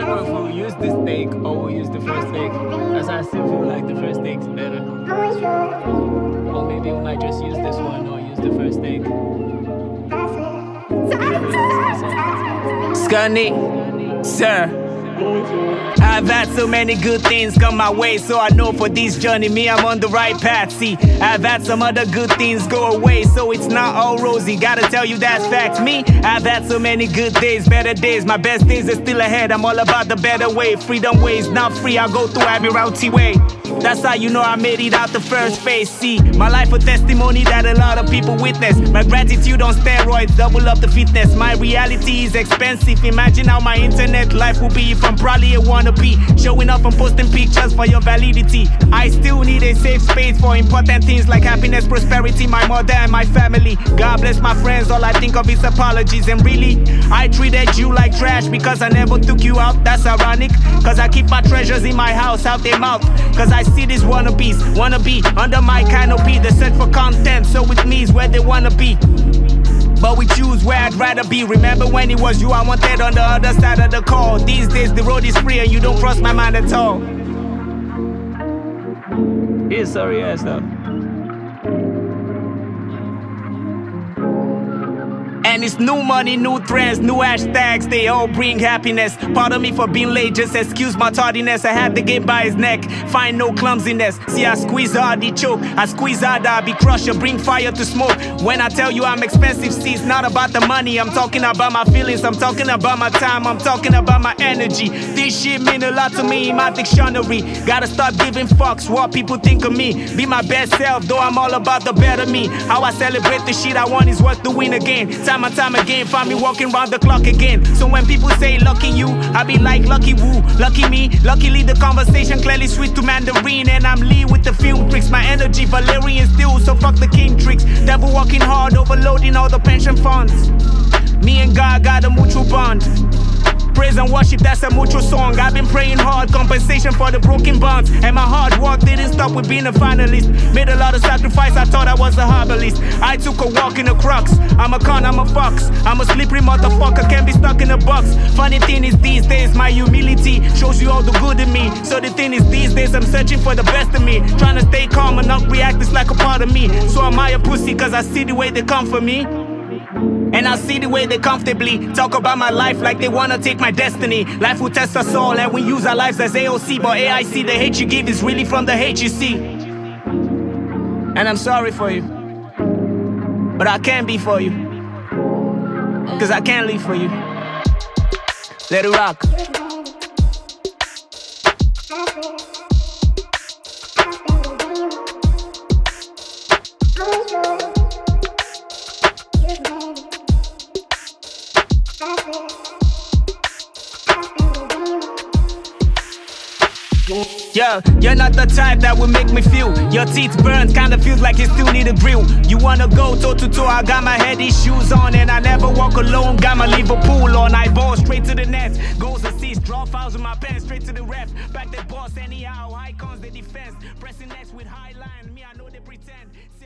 know if we'll use this take or we'll use the first take, as I still feel like the first take's better. Or maybe we might just use this one or use the first take. Scunny, sir. I've had so many good things come my way, so I know for this journey, me, I'm on the right path. See, I've had some other good things go away, so it's not all rosy. Gotta tell you that's fact. Me, I've had so many good days, better days. My best days are still ahead. I'm all about the better way. Freedom ways, not free. I go through every routy way. That's how you know I made it out the first phase. See, my life a testimony that a lot of people witness. My gratitude on steroids, double up the fitness. My reality is expensive. Imagine how my internet life will be if I'm probably a wannabe. Showing off and posting pictures for your validity. I still need a safe space for important things like happiness, prosperity, my mother and my family. God bless my friends, all I think of is apologies. And really, I treated you like trash because I never took you out. That's ironic, cause I keep my treasures in my house, out their mouth. Cause I see these wannabes, wanna be under my canopy. The search for content, so with me is where they wanna be. But we choose where I'd rather be. Remember when it was you I wanted on the other side of the call. These days the road is free and you don't cross my mind at all. He's sorry ass though. And it's new money, new trends, new hashtags, they all bring happiness. Pardon me for being late, just excuse my tardiness. I had the game by his neck, find no clumsiness. See, I squeeze hard, he choke, I squeeze hard, I be crusher, bring fire to smoke. When I tell you I'm expensive, see, it's not about the money. I'm talking about my feelings, I'm talking about my time, I'm talking about my energy. This shit mean a lot to me in my dictionary. Gotta start giving fucks what people think of me. Be my best self, though I'm all about the better me. How I celebrate the shit I want is worth to win again. Time and time again, find me walking round the clock again. So when people say lucky you, I be like lucky woo, lucky me. Luckily the conversation clearly switched to Mandarin. And I'm Lee with the film tricks. My energy Valerian still, so fuck the king tricks. Devil walking hard, overloading all the pension funds. Me and God got a mutual bond. Praise and worship, that's a mutual song. I've been praying hard, compensation for the broken bonds. And my hard work didn't stop with being a finalist. Made a lot of sacrifice, I thought I was a herbalist. I took a walk in the crux. I'm a con, I'm a fox. I'm a slippery motherfucker, can't be stuck in a box. Funny thing is these days, my humility shows you all the good in me. So the thing is these days, I'm searching for the best of me. Trying to stay calm and not react, it's like a part of me. So am I a pussy, cause I see the way they come for me. And I see the way they comfortably talk about my life like they wanna take my destiny. Life will test us all and we use our lives as AOC. But AIC, the hate you give is really from the hate you see. And I'm sorry for you, but I can't be for you, cause I can't live for you. Let it rock. Yo, you're not the type that will make me feel your teeth burnt, kinda feels like you still need a grill. You wanna go toe to toe, I got my heady shoes on. And I never walk alone, got my Liverpool on. I ball straight to the net, goals assists, draw fouls with my pen, straight to the ref. Back that boss anyhow, icons the defense. Pressing next with high line, me I know they pretend.